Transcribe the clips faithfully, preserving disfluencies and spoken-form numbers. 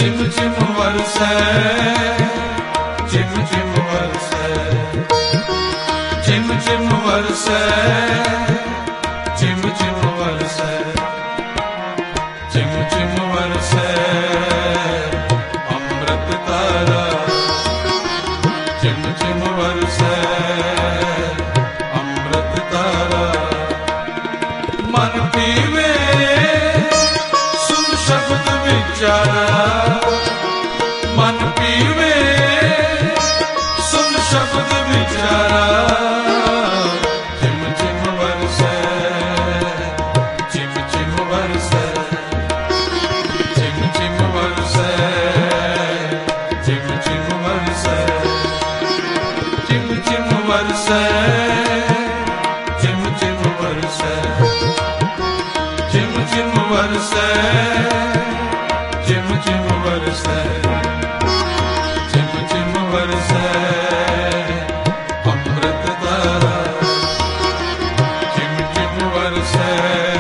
चिम चिम बरसे, चिम चिम बरसे, चिम चिम बरसे, चिम चिम बरसे, चिम चिम बरसे अमृत तारा, चिम चिम बरसे अमृत तारा। मन पीवे सुन शब्द विचारा, मन पीवे सुन शब्द विचारा। चिम चिम बरसे, चिम चिम बरसे, चिम चिम बरसे, चिम चिम बरसे, चिम चिम बरसे, चिम चिम बरसे, चिम चिम बरसे, चिम चिम बरसे, चिम चिम बरसे अमृत तारा, चिम चिम बरसे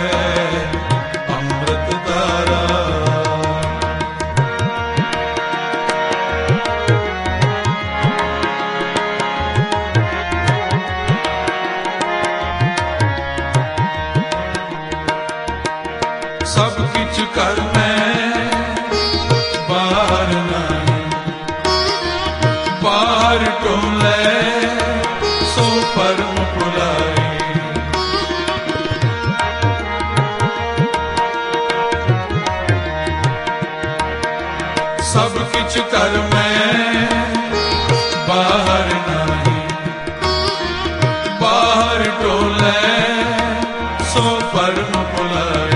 अमृत तारा। सब किछ करने बाहर नहीं, बाहर टोले सो परम पुलाई। सब किछ कर में बाहर नहीं, बाहर टोले सो परम पुलाई।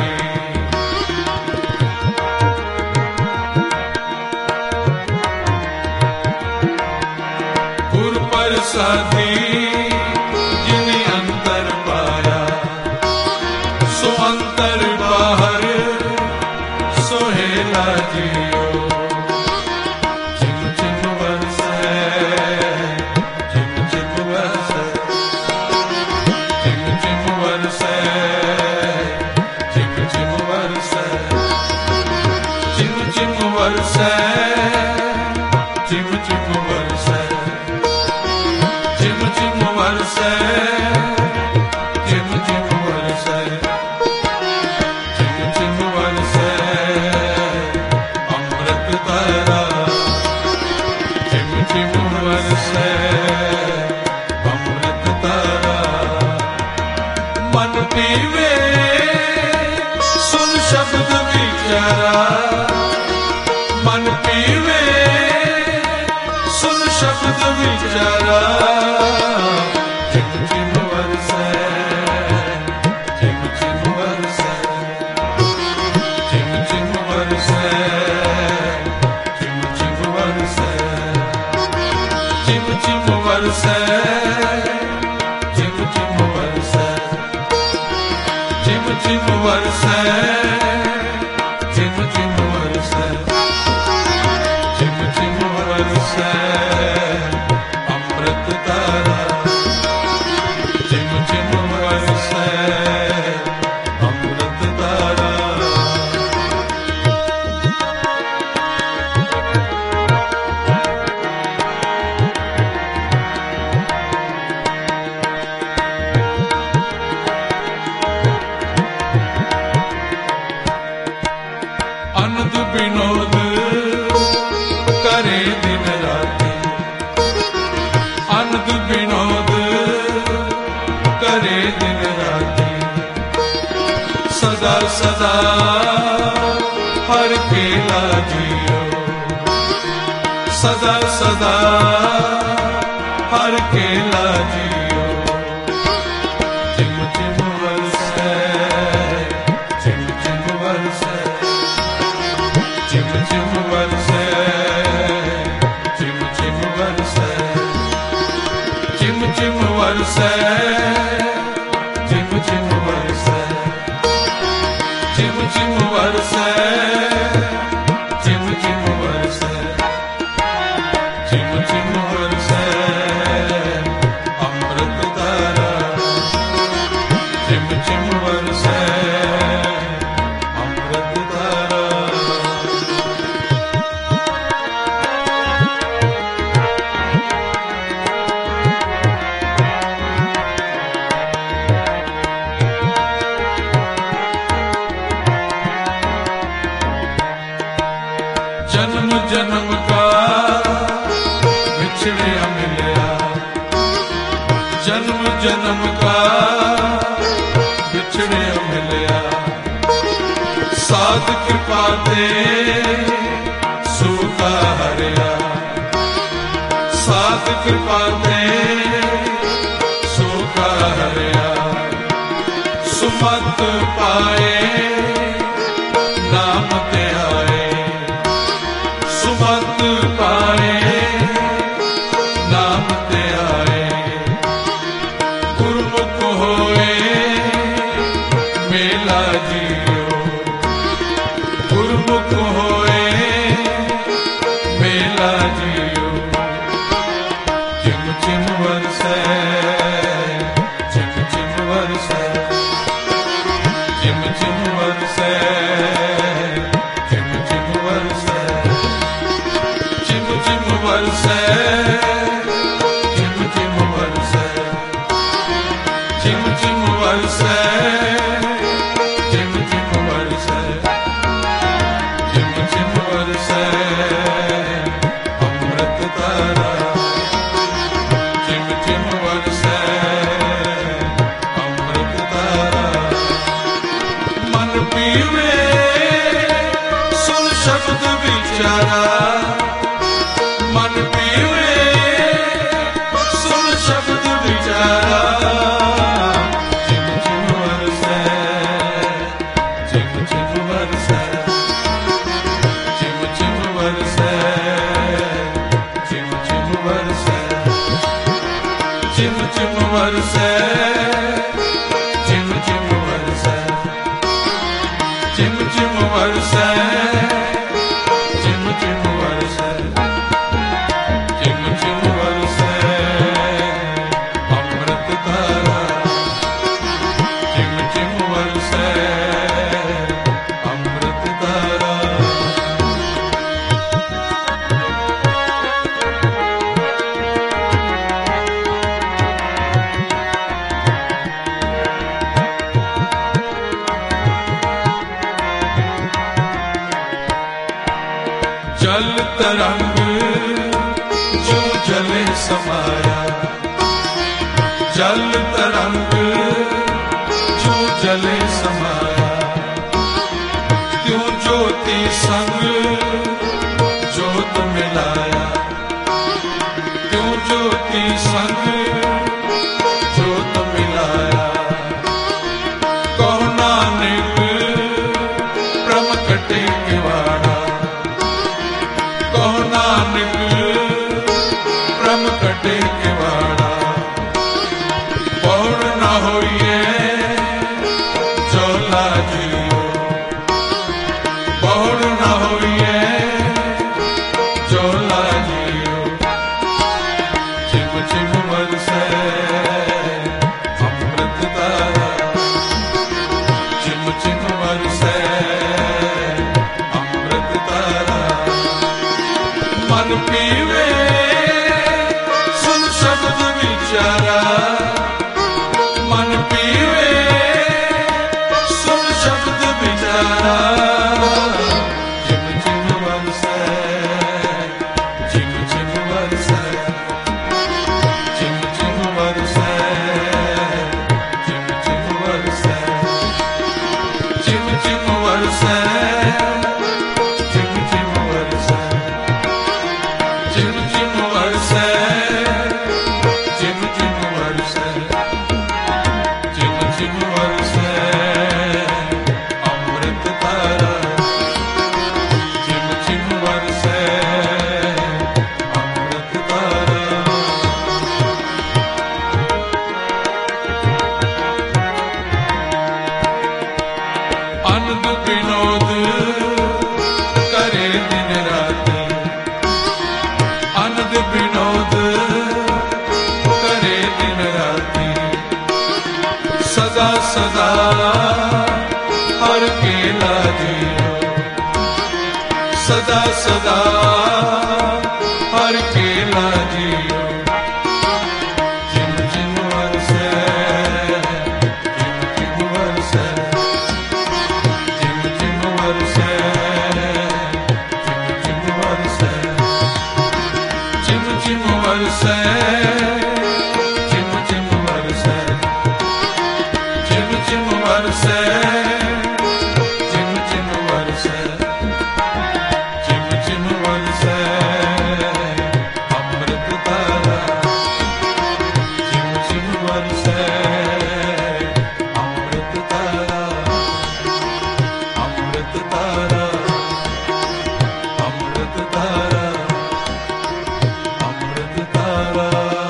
साथी जिने अंतर पाया, सो अंतर बाहर सोहेला जियो। चिम चिम बरसे, चिम चिम बरसे, चिम चिम बरसे, चिम चिम बरसे, चिम चिम बरसे, चिम चिम बरसे, चिम चिम बरसे, चिम चिम बरसे, चिम चिम बरसे अमृत तारा, चिम चिम बरसे अमृत तारा। मन पीवे सुन शब्द विचारा, मन पीवे सुन शब्द विचारा। चिम चिम बरसे, चिम चिम बरसे, चिम चिम बरसे, चिम चिम बरसे, चिम चिम बरसे, चिम चिम बरसे, चिम चिम बरसे, चिम चिम बरसे, चिम चिम बरसे अमृत तारा, चिम चिम बरसे अमृत तारा। अनंत विनोद करे दिन राति, अनंत विनोद करे दिन राति। सदा सदा हर खेला जियो, सदा सदा हर खेला जियो। चिम चिम बरसे, चिम चिम बरसे, चिम चिम बरसे, चिम चिम बरसे, चिम चिम बरसे, चिम चिम बरसे, चिम चिम बरसे, चिम चिम बरसे, चिम चिम बरसे अमृत तारा, चिम चिम बरसे अमृत तारा। जन्म का बिछड़िया मिलया, जन्म जन्म का बिछड़िया मिलया। साध कृपा दे सूखा हरिया, साध कृपा दे सूखा हरिया। सुमत पाए नाम ते आए, सुमत पाए नाम ते आए। गुरमुख होए मेला जियो, गुरमुख होए मेला जियो। चिम चिम बरसे, चिम चिम बरसे, चिम चिम बरसे, चिम चिम बरसे, चिम चिम बरसे, चिम चिम बरसे, चिम चिम बरसे, चिम चिम बरसे, चिम चिम बरसे अमृत तारा, चिम चिम बरसे अमृत तारा। मन पीवे सुन शब्द विचारा, मन पीवे सुन शब्द विचारा। चिम चिम बरसे, चिम चिम बरसे, चिम चिम बरसे, चिम चिम बरसे, चिम चिम बरसे, चिम चिम बरसे, चिम चिम बरसे, चिम चिम बरसे, चिम चिम बरसे अमृत धारा, चिम चिम बरसे अमृत धारा। जल तरंग जो जले समाया, जल तरंग जो जले समाया। त्यों ज्योति संग ज्योत मिलाया, त्यों ज्योति संग ज्योत मिलाया। कहो नानक ब्रह्म कटे किवाड़ा, कहो नानक ब्रह्म कटे किवाड़ा। पौड़ न होइए चोला जियो, पौड़ न होइए चोला जियो। चिम चिम बरसे अमृत धारा, चिम चिम बरसे अमृत धारा। मन पीवे सुन शब्द विचारा, मन पीवे सुन शब्द विचारा। चिम चिम बरसे, चिम चिम बरसे, चिम चिम बरसे, चिम चिम बरसे, चिम चिम बरसे, चिम चिम बरसे, चिम चिम बरसे, चिम चिम बरसे, चिम चिम बरसे अमृत धारा, चिम चिम बरसे अमृत धारा। आनंद विनोद करे दिन राति, आनंद विनोद करे दिन राति। सदा सदा हर केला जियो, सदा सदा हर केला जियो। चिम चिम बरसे, चिम चिम बरसे, चिम चिम बरसे, चिम चिम बरसे, ਵਰਸੈ ਚਿਮ ਚਿਮ ਵਰਸੈ ਚਿਮ ਚਿਮ ਵਰਸੈ ਚਿਮ ਚਿਮ ਵਰਸੈ ਚਿਮ ਚਿਮ ਵਰਸੈ ਅੰਮ੍ਰਿਤ ਧਾਰਾ ਚਿਮ ਚਿਮ ਵਰਸੈ ਅੰਮ੍ਰਿਤ ਧਾਰਾ ਅੰਮ੍ਰਿਤ ਧਾਰਾ ਅੰਮ੍ਰਿਤ ਧਾਰਾ ਅੰਮ੍ਰਿਤ ਧਾਰਾ।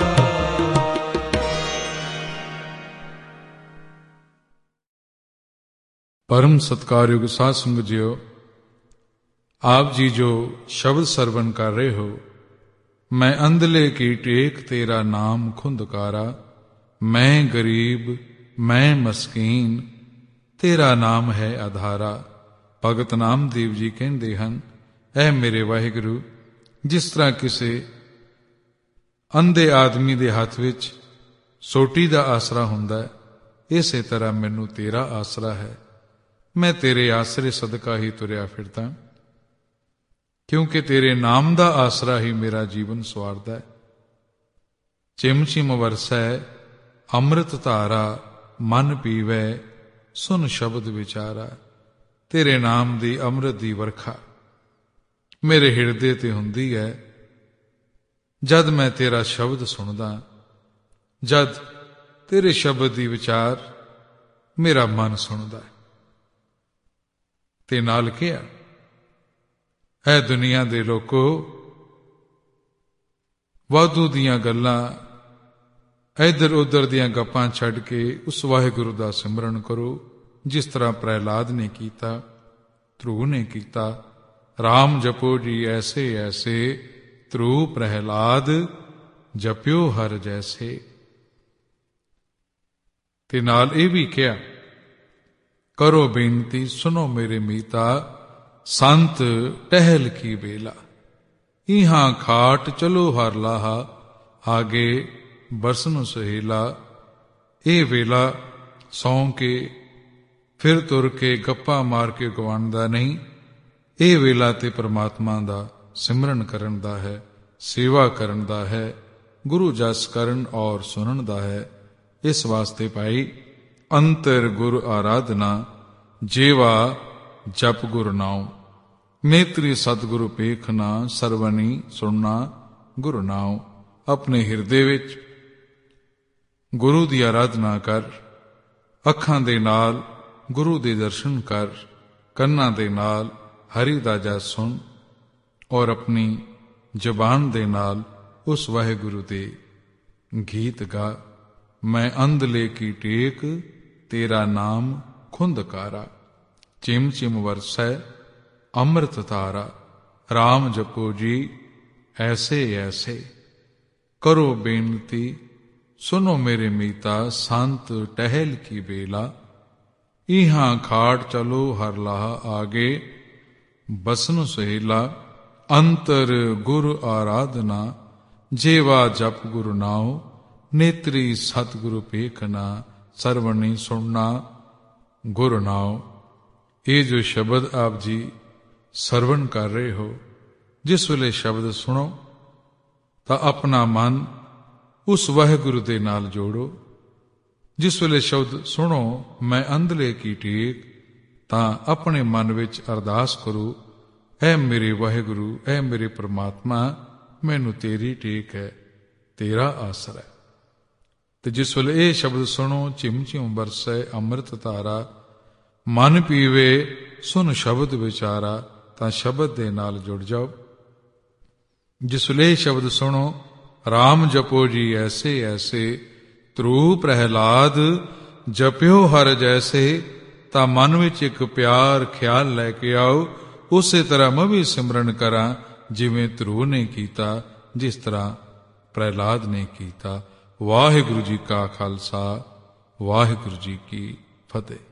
परम सत्कारयोग साध संगत जियो, आप जी जो शब्द सरवण कर रहे हो, मैं अंधले की टेक तेरा नाम खुंदकारा, मैं गरीब मैं मस्कीन तेरा नाम है आधारा। भगत नामदेव जी कहते हैं, ऐ मेरे वाहिगुरु, जिस तरह किसी अंधे आदमी के हथ विच सोटी का आसरा हुंदा है, इसे तरह मैनू तेरा आसरा है। मैं तेरे आसरे सदका ही तुरया फिरदा, क्योंकि तेरे नाम का आसरा ही मेरा जीवन सवारदा है। चिम चिम वरसै अमृत धारा, मन पीवै सुन शब्द विचारा। तेरे नाम दी अमृत दी वर्खा मेरे हिरदे ते हुंदी है, जद मैं तेरा शब्द सुनदा, जद तेरे शब्द दी विचार मेरा मन सुनदा है। ते नाल किया, है दुनिया दे लोको, वाधू दियां गल्लां इधर उधर दियां गप्पां छड़ के उस वाहिगुरु दा सिमरन करो, जिस तरह प्रहलाद ने कीता, ध्रुव ने कीता। राम जपो जी ऐसे ऐसे, ध्रुव प्रहलाद जप्यो हर जैसे। ते नाल ये भी किया, करो बेनती सुनो मेरे मीता, संत टहल की बेला। इहां खाट चलो हर लाहा, आगे बरसन सहेला। ए वेला सौ के फिर तुर के गप्पा मार के गवांदा नहीं, ए वेला ते परमात्मा दा सिमरन करन दा है, सेवा करन दा है, गुरु जस करन और सुनन दा है। इस वास्ते भाई अंतर गुर आराधना, जेवा जप गुर नाम। नेत्री सतगुरु पेखना, सरवनी सुनना गुरु नाम। अपने हिरदे विच गुरु दी आराधना कर, अखां दे नाल गुरु दे दर्शन कर, कन्नां दे नाल हरि दा जस सुन, और अपनी जबान दे नाल उस वाहिगुरु दे गीत गा। मैं अंधले की टेक तेरा नाम खुंदकारा, चिम चिम वरसै अमृत धारा। राम जपो जी ऐसे ऐसे, करो बेनती सुनो मेरे मीता, संत टहल की बेला। इहां खाट चलो हर लाहा, आगे बसन सहेला। अंतर गुर आराधना, जेवा जप गुरु नाव। नेत्री सतगुरु पेखना, सरवणी सुनना गुरु नाव। ये जो शब्द आप जी सरवण कर रहे हो, जिस वेले शब्द सुनो तो अपना मन उस वाहिगुरु दे नाल जोड़ो। जिस वेले शब्द सुनो मैं अंधले की टेक, तां अपने मन विच अरदास करो, ऐ मेरे वाहिगुरु, ऐ मेरे परमात्मा, मैनू तेरी टेक है, तेरा आसरा है। ते जिस वेले ये शब्द सुनो, चिम चिम बरसै अमृत धारा, मन पीवे सुन शब्द विचारा, तां शब्द दे नाल जुड़ जाओ। जिस वेले शब्द सुनो, राम जपो जी ऐसे ऐसे, ध्रुव प्रहलाद जप्यो हर जैसे, तां मन विच एक प्यार ख्याल लैके आओ, उसे तरह मैं भी सिमरन करा, जिवें ध्रुव ने कीता, जिस तरह प्रहलाद ने कीता। वाहिगुरु जी का खालसा, वाहिगुरु जी की फतेह।